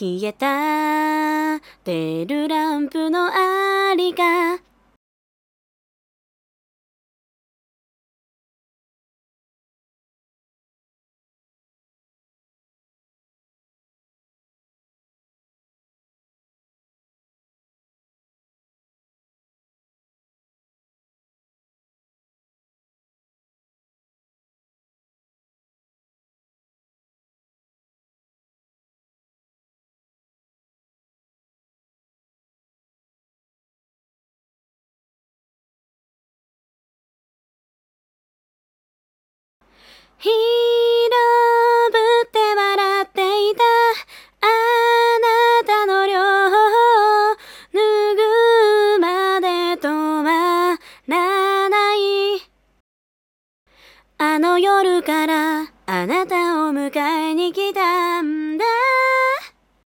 消えた出るランプのありが広ぶって笑っていたあなたの両方脱ぐまで止まらないあの夜からあなたを迎えに来たんだ